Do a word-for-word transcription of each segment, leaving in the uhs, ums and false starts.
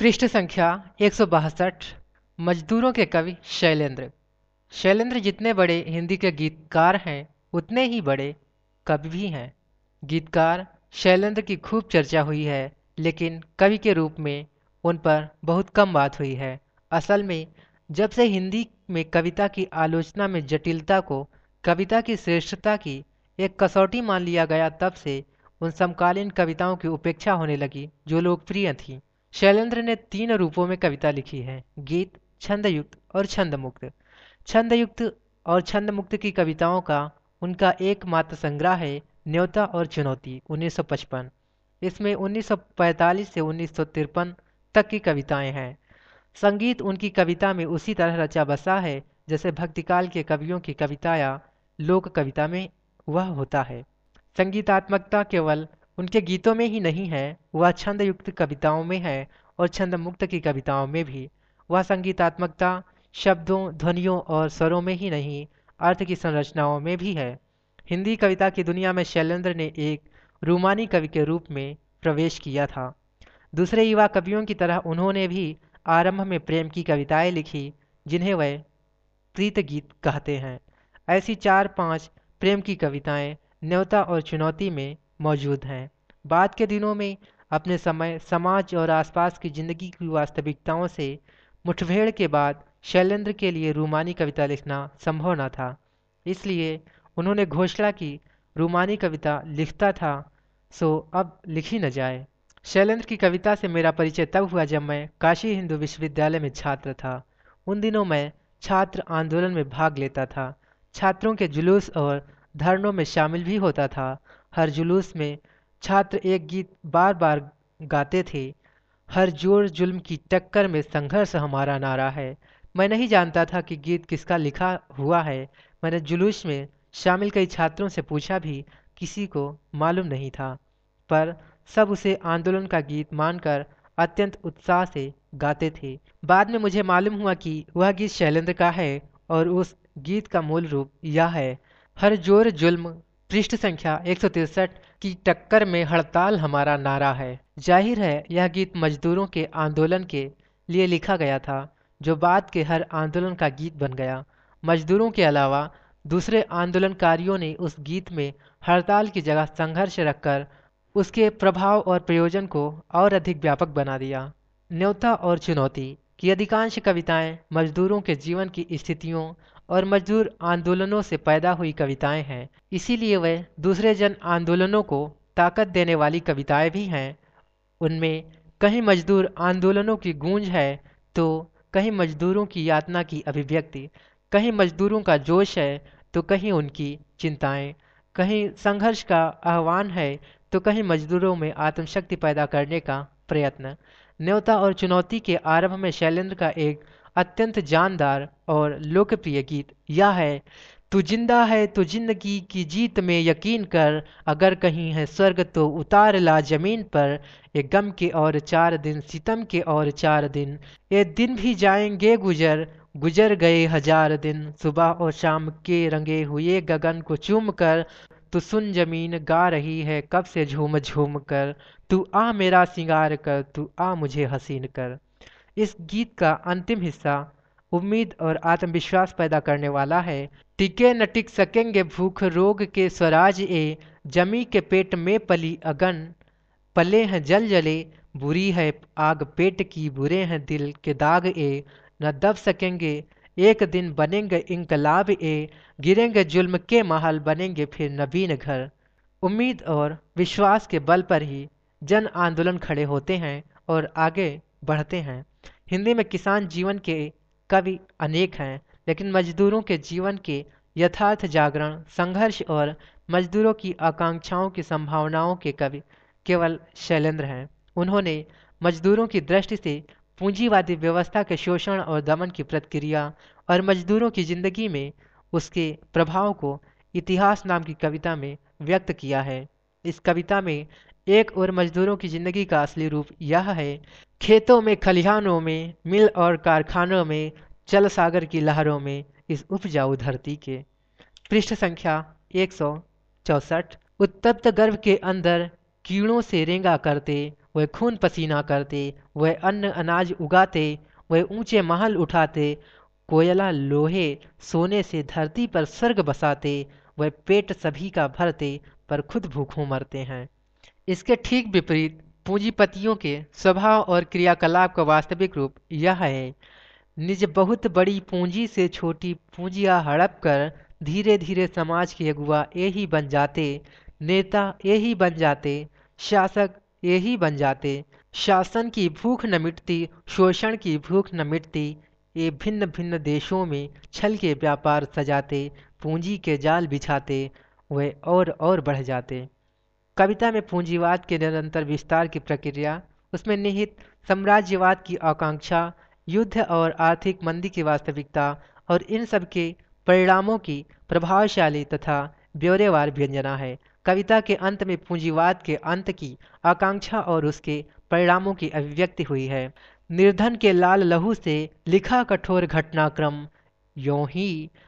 पृष्ठ संख्या एक सौ बासठ। मजदूरों के कवि शैलेंद्र। शैलेंद्र जितने बड़े हिंदी के गीतकार हैं उतने ही बड़े कवि भी हैं। गीतकार शैलेंद्र की खूब चर्चा हुई है, लेकिन कवि के रूप में उन पर बहुत कम बात हुई है। असल में जब से हिंदी में कविता की आलोचना में जटिलता को कविता की श्रेष्ठता की एक कसौटी मान लिया गया, तब से उन समकालीन कविताओं की उपेक्षा होने लगी जो लोकप्रिय थीं। शैलेंद्र ने तीन रूपों में कविता लिखी है: गीत, छंदयुक्त और छंदमुक्त। छंदयुक्त और छंदमुक्त की कविताओं का उनका एकमात्र संग्रह है न्योता और चुनौती उन्नीस सौ पचपन। इसमें उन्नीस सौ पैंतालीस से उन्नीस सौ तिरपन तक की कविताएं हैं। संगीत उनकी कविता में उसी तरह रचा बसा है जैसे भक्तिकाल के कवियों की कविता या लोक कविता में वह होता है। संगीतात्मकता केवल उनके गीतों में ही नहीं है, वह छंदयुक्त कविताओं में है और छंदमुक्त की कविताओं में भी। वह संगीतात्मकता शब्दों, ध्वनियों और स्वरों में ही नहीं, अर्थ की संरचनाओं में भी है। हिंदी कविता की दुनिया में शैलेंद्र ने एक रूमानी कवि के रूप में प्रवेश किया था। दूसरे युवा कवियों की तरह उन्होंने भी आरंभ में प्रेम की कविताएं लिखी, जिन्हें वह प्रीत गीत कहते हैं। ऐसी चार पांच प्रेम की कविताएं न्योता और चुनौती में मौजूद हैं। बाद के दिनों में अपने समय, समाज और आसपास की जिंदगी की वास्तविकताओं से मुठभेड़ के बाद शैलेंद्र के लिए रूमानी कविता लिखना संभव न था। इसलिए उन्होंने घोषणा की, रूमानी कविता लिखता था सो अब लिखी न जाए। शैलेंद्र की कविता से मेरा परिचय तब हुआ जब मैं काशी हिंदू विश्वविद्यालय में छात्र था। उन दिनों मैं छात्र आंदोलन में भाग लेता था। छात्रों के जुलूस और धरनों में शामिल भी होता था। हर जुलूस में छात्र एक गीत बार बार गाते थे: हर जोर जुल्म की टक्कर में संघर्ष हमारा नारा है। मैं नहीं जानता था कि गीत किसका लिखा हुआ है। मैंने जुलूस में शामिल कई छात्रों से पूछा भी, किसी को मालूम नहीं था, पर सब उसे आंदोलन का गीत मानकर अत्यंत उत्साह से गाते थे। बाद में मुझे मालूम हुआ कि वह गीत शैलेंद्र का है और उस गीत का मूल रूप यह है: हर जोर जुल्म, पृष्ठ संख्या एक सौ तिरसठ, की टक्कर में हड़ताल हमारा नारा है। जाहिर है यह गीत मजदूरों के आंदोलन के लिए लिखा गया था, जो बाद के हर आंदोलन का गीत बन गया। मजदूरों के अलावा दूसरे आंदोलनकारियों ने उस गीत में हड़ताल की जगह संघर्ष रखकर उसके प्रभाव और प्रयोजन को और अधिक व्यापक बना दिया। न्योता और चुनौती की अधिकांश कविताएं मजदूरों के जीवन की स्थितियों और मजदूर आंदोलनों से पैदा हुई कविताएं हैं। इसीलिए वे दूसरे जन आंदोलनों को ताकत देने वाली कविताएं भी हैं। उनमें कहीं मजदूर आंदोलनों की गूंज है तो कहीं मजदूरों की यातना की अभिव्यक्ति, कहीं मजदूरों का जोश है तो कहीं उनकी चिंताएं, कहीं संघर्ष का आह्वान है तो कहीं मजदूरों में आत्मशक्ति पैदा करने का प्रयत्न। न्योता और चुनौती के आरंभ में शैलेंद्र का एक अत्यंत जानदार और लोकप्रिय गीत यह है: तू जिंदा है तो जिंदगी की जीत में यकीन कर, अगर कहीं है स्वर्ग तो उतार ला जमीन पर। ये गम के और चार दिन, सितम के और चार दिन, ये दिन भी जाएंगे गुजर, गुजर गए हजार दिन। सुबह और शाम के रंगे हुए गगन को चूम कर, तू सुन जमीन गा रही है कब से झूम झूम कर। तू आ मेरा सिंगार कर, तू आ मुझे हसीन कर। इस गीत का अंतिम हिस्सा उम्मीद और आत्मविश्वास पैदा करने वाला है: टिके न टिक सकेंगे भूख रोग के स्वराज ए, जमी के पेट में पली अगन, पले हैं जल जले, बुरी है आग पेट की, बुरे हैं दिल के दाग ए, न दब सकेंगे एक दिन बनेंगे इंकलाब ए, गिरेंगे जुल्म के महल बनेंगे फिर नवीन घर। उम्मीद और विश्वास के बल पर ही जन आंदोलन खड़े होते हैं और आगे बढ़ते हैं। हिंदी में किसान जीवन के कवि अनेक हैं, लेकिन मजदूरों के जीवन के यथार्थ जागरण, संघर्ष और मजदूरों की आकांक्षाओं की संभावनाओं के कवि केवल शैलेंद्र हैं। उन्होंने मजदूरों की दृष्टि से पूंजीवादी व्यवस्था के शोषण और दमन की प्रतिक्रिया और मजदूरों की जिंदगी में उसके प्रभाव को इतिहास नाम की कविता में व्यक्त किया है। इस कविता में एक और मजदूरों की जिंदगी का असली रूप यह है: खेतों में, खलिहानों में, मिल और कारखानों में, जल सागर की लहरों में, इस उपजाऊ धरती के। पृष्ठ संख्या एक सौ चौसठ। उत्तप्त गर्भ के अंदर कीड़ों से रेंगा करते, वह खून पसीना करते, वह अन्न अनाज उगाते, वह ऊंचे महल उठाते, कोयला लोहे सोने से धरती पर स्वर्ग बसाते, वह पेट सभी का भरते पर खुद भूखों मरते हैं। इसके ठीक विपरीत पूंजीपतियों के स्वभाव और क्रियाकलाप का वास्तविक रूप यह है। निज बहुत बड़ी पूंजी से छोटी पूंजियां हड़प कर धीरे धीरे समाज के अगुआ ये ही बन जाते, नेता ये ही बन जाते, शासक ये ही बन जाते। शासन की भूख न मिटती, शोषण की भूख न मिटती, ये भिन्न भिन्न देशों में छल के व्यापार सजाते, पूंजी के जाल बिछाते, वे और और बढ़ जाते। कविता में पूंजीवाद के निरंतर विस्तार की प्रक्रिया, उसमें निहित साम्राज्यवाद की आकांक्षा, युद्ध और आर्थिक मंदी की वास्तविकता और इन सब के परिणामों की प्रभावशाली तथा ब्यौरेवार व्यंजना है। कविता के अंत में पूंजीवाद के अंत की आकांक्षा और उसके परिणामों की अभिव्यक्ति हुई है। निर्धन के लाल लहू से लिखा कठोर घटनाक्रम यों ही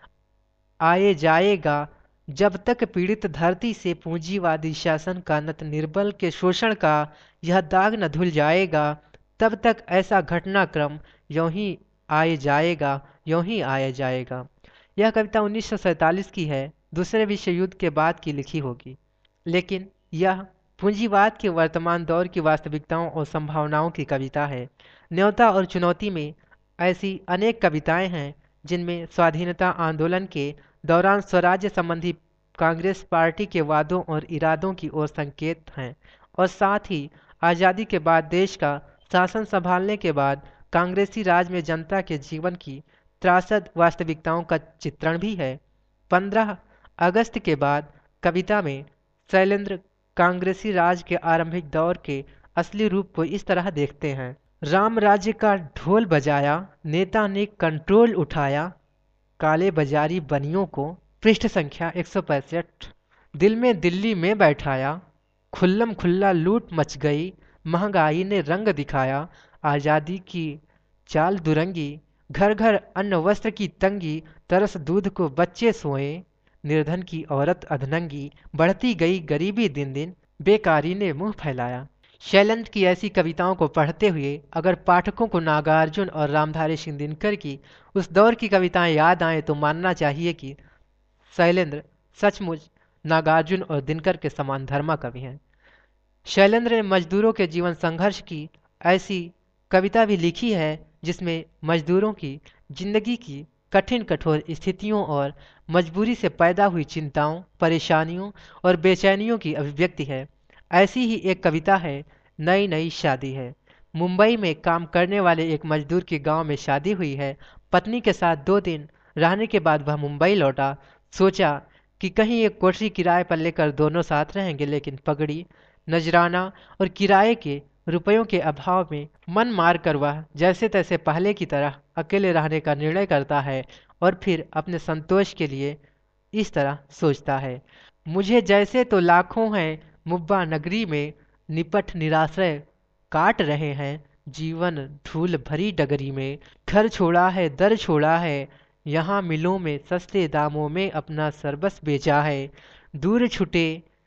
आए जाएगा, जब तक पीड़ित धरती से पूंजीवादी शासन का नत निर्बल के शोषण का यह दाग न धुल जाएगा, तब तक ऐसा घटनाक्रम यों ही आए जाएगा, यों ही आया जाएगा। यह कविता उन्नीस सौ सैंतालीस की है, दूसरे विश्व युद्ध के बाद की लिखी होगी, लेकिन यह पूंजीवाद के वर्तमान दौर की वास्तविकताओं और संभावनाओं की कविता है। न्योता और चुनौती में ऐसी अनेक कविताएं हैं जिनमें स्वाधीनता आंदोलन के दौरान स्वराज्य संबंधी कांग्रेस पार्टी के वादों और इरादों की ओर संकेत हैं, और साथ ही आज़ादी के बाद देश का शासन संभालने के बाद कांग्रेसी राज में जनता के जीवन की त्रासद वास्तविकताओं का चित्रण भी है। पंद्रह अगस्त के बाद कविता में शैलेंद्र कांग्रेसी राज के आरंभिक दौर के असली रूप को इस तरह देखते हैं। राम राज्य का ढोल बजाया, नेता ने कंट्रोल उठाया, काले बाजारी बनियों को। पृष्ठ संख्या एक सौ पैंसठ। दिल में दिल्ली में बैठाया, खुल्लम खुल्ला लूट मच गई, महंगाई ने रंग दिखाया, आज़ादी की चाल दुरंगी, घर घर अन्न वस्त्र की तंगी, तरस दूध को बच्चे सोए, निर्धन की औरत अधनंगी, बढ़ती गई गरीबी दिन दिन, बेकारी ने मुंह फैलाया। शैलेंद्र की ऐसी कविताओं को पढ़ते हुए अगर पाठकों को नागार्जुन और रामधारी सिंह दिनकर की उस दौर की कविताएं याद आएं तो मानना चाहिए कि शैलेंद्र सचमुच नागार्जुन और दिनकर के समान धर्मा कवि हैं। शैलेंद्र ने मजदूरों के जीवन संघर्ष की ऐसी कविता भी लिखी है जिसमें मजदूरों की जिंदगी की कठिन कठोर स्थितियों और मजबूरी से पैदा हुई चिंताओं, परेशानियों और बेचैनियों की अभिव्यक्ति है। ऐसी ही एक कविता है नई नई शादी है। मुंबई में काम करने वाले एक मजदूर की गांव में शादी हुई है। पत्नी के साथ दो दिन रहने के बाद वह मुंबई लौटा। सोचा कि कहीं एक कोठरी किराए पर लेकर दोनों साथ रहेंगे, लेकिन पगड़ी, नजराना और किराए के रुपयों के अभाव में मन मार कर वह जैसे तैसे पहले की तरह अकेले रहने का निर्णय करता है और फिर अपने संतोष के लिए इस तरह सोचता है, मुझे जैसे तो लाखों हैं मुब्बा नगरी में, निपट निराश्रय काट रहे हैं जीवन धूल भरी डगरी में। घर छोड़ा है दर छोड़ा है, यहाँ मिलों में सस्ते दामों में अपना सरबस बेचा है। दूर छुटे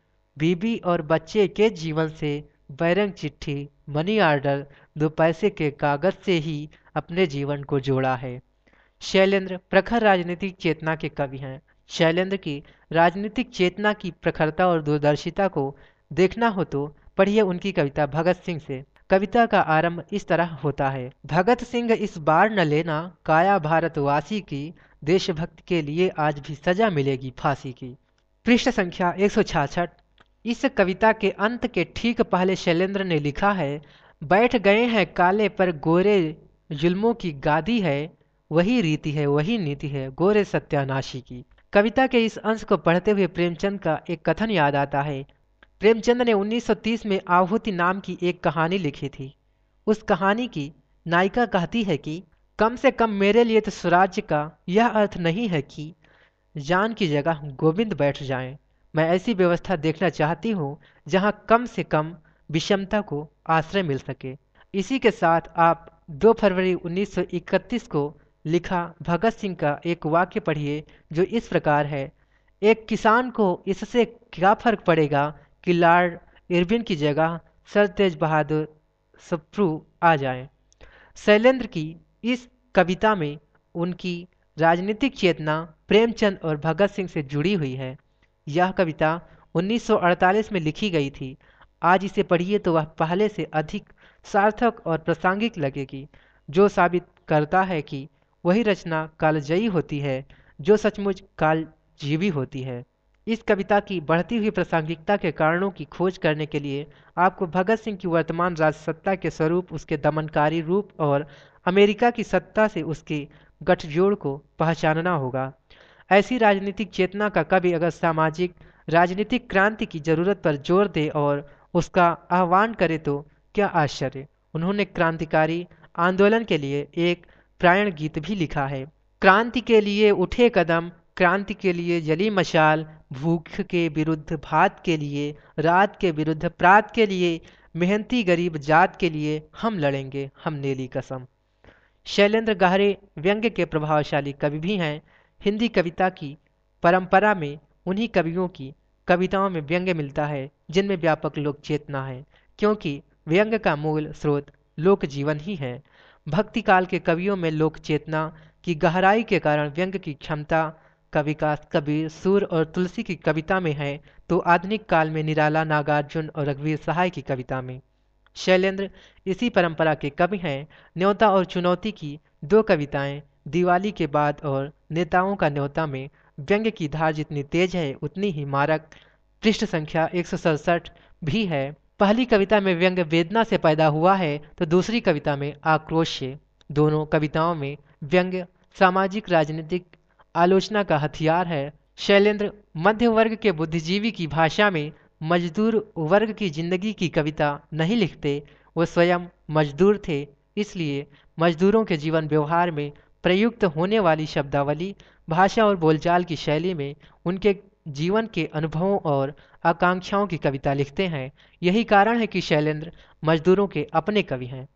बीबी और बच्चे के जीवन से, बैरंग चिट्ठी मनी आर्डर दो पैसे के कागज से ही अपने जीवन को जोड़ा है। शैलेंद्र प्रखर राजनीतिक चेतना के कवि हैं। शैलेंद्र की राजनीतिक चेतना की प्रखरता और दूरदर्शिता को देखना हो तो पढ़िए उनकी कविता भगत सिंह से। कविता का आरंभ इस तरह होता है, भगत सिंह इस बार न लेना काया भारतवासी की, देशभक्त के लिए आज भी सजा मिलेगी फांसी की। पृष्ठ संख्या एक सौ छियासठ। इस कविता के अंत के ठीक पहले शैलेंद्र ने लिखा है, बैठ गए हैं काले पर गोरे जुल्मों की गादी है, वही रीति है वही नीति है गोरे सत्यानाशी की। कविता के इस अंश को पढ़ते हुए प्रेमचंद का एक कथन याद आता है। प्रेमचंद ने उन्नीस सौ तीस में आहुति नाम की एक कहानी लिखी थी। उस कहानी की नायिका कहती है कि कम से कम मेरे लिए तो स्वराज्य का यह अर्थ नहीं है कि जान की जगह गोविंद बैठ जाएं। मैं ऐसी व्यवस्था देखना चाहती हूँ जहाँ कम से कम विषमता को आश्रय मिल सके। इसी के साथ आप दो फरवरी उन्नीस सौ इकतीस को लिखा भगत सिंह का एक वाक्य पढ़िए जो इस प्रकार है, एक किसान को इससे क्या फर्क पड़ेगा कि लॉर्ड इरविन की जगह सर तेज बहादुर सप्रू आ जाएं। शैलेंद्र की इस कविता में उनकी राजनीतिक चेतना प्रेमचंद और भगत सिंह से जुड़ी हुई है। यह कविता उन्नीस सौ अड़तालीस में लिखी गई थी। आज इसे पढ़िए तो वह पहले से अधिक सार्थक और प्रासंगिक लगेगी, जो साबित करता है कि वही रचना कालजयी होती है जो सचमुच कालजीवी होती है। इस कविता की बढ़ती हुई प्रासंगिकता के कारणों की खोज करने के लिए आपको भगत सिंह की वर्तमान राजसत्ता के स्वरूप, उसके दमनकारी रूप और अमेरिका की सत्ता से उसके गठजोड़ को पहचानना होगा। ऐसी राजनीतिक चेतना का कवि अगर सामाजिक राजनीतिक क्रांति की जरूरत पर जोर दे और उसका आह्वान करे तो क्या आश्चर्य। उन्होंने क्रांतिकारी आंदोलन के लिए एक प्रायण गीत भी लिखा है। क्रांति के लिए उठे कदम, क्रांति के लिए जली मशाल, भूख के विरुद्ध भात के लिए, रात के विरुद्ध प्रात के लिए, मेहनती गरीब जात के लिए हम लड़ेंगे हमने ली कसम। शैलेंद्र गहरे व्यंग्य के प्रभावशाली कवि भी हैं। हिंदी कविता की परंपरा में उन्हीं कवियों की कविताओं में व्यंग्य मिलता है जिनमें व्यापक लोक चेतना है, क्योंकि व्यंग्य का मूल स्रोत लोक जीवन ही है। भक्ति काल के कवियों में लोक चेतना की गहराई के कारण व्यंग्य की क्षमता का विकास कबीर, सूर और तुलसी की कविता में है, तो आधुनिक काल में निराला, नागार्जुन और रघुवीर सहाय की कविता में। शैलेंद्र इसी परंपरा के कवि हैं। न्योता और चुनौती की दो कविताएं, दिवाली के बाद और नेताओं का न्योता में व्यंग्य की धार जितनी तेज है उतनी ही मारक पृष्ठ संख्या एक सौ सड़सठ भी है। पहली कविता में व्यंग्य वेदना से पैदा हुआ है तो दूसरी कविता में आक्रोश से। दोनों कविताओं में व्यंग्य सामाजिक राजनीतिक आलोचना का हथियार है। शैलेंद्र मध्य वर्ग के बुद्धिजीवी की भाषा में मजदूर वर्ग की जिंदगी की कविता नहीं लिखते। वो स्वयं मजदूर थे, इसलिए मजदूरों के जीवन व्यवहार में प्रयुक्त होने वाली शब्दावली, भाषा और बोलचाल की शैली में उनके जीवन के अनुभवों और आकांक्षाओं की कविता लिखते हैं। यही कारण है कि शैलेंद्र मजदूरों के अपने कवि हैं।